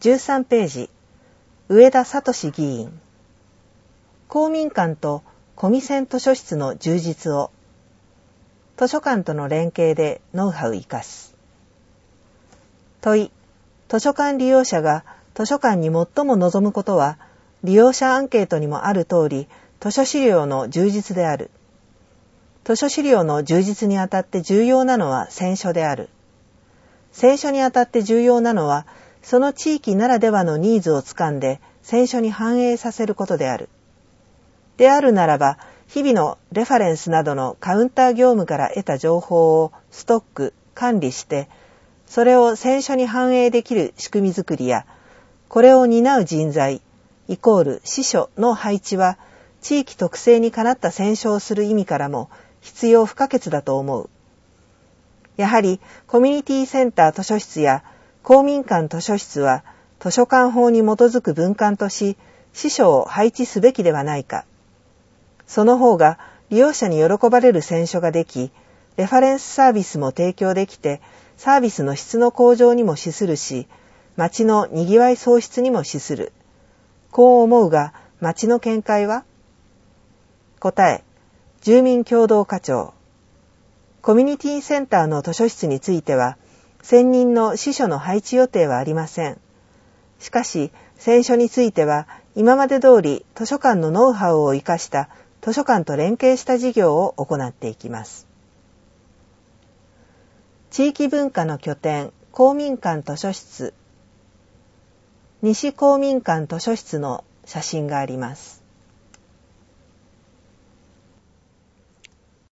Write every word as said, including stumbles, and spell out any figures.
じゅうさんページ、上田聡議員。公民館とコミセン図書室の充実を。図書館との連携でノウハウ生かす。問い、図書館利用者が図書館に最も望むことは、利用者アンケートにもある通り、図書資料の充実である。図書資料の充実にあたって重要なのは選書である。選書にあたって重要なのは、その地域ならではのニーズをつかんで選書に反映させることである。であるならば、日々のレファレンスなどのカウンター業務から得た情報をストック、管理して、それを選書に反映できる仕組みづくりや、これを担う人材、イコール司書の配置は、地域特性にかなった選書をする意味からも必要不可欠だと思う。やはりコミュニティセンター図書室や公民館図書室は図書館法に基づく分館とし、司書を配置すべきではないか。その方が利用者に喜ばれる選書ができ、レファレンスサービスも提供できて、サービスの質の向上にも資するし、町のにぎわい創出にも資する。こう思うが、町の見解は？答え、住民共同課長。コミュニティセンターの図書室については、専任の司書の配置予定はありません。しかし、選書については、今まで通り図書館のノウハウを生かした図書館と連携した事業を行っていきます。地域文化の拠点、公民館図書室。西公民館図書室の写真があります。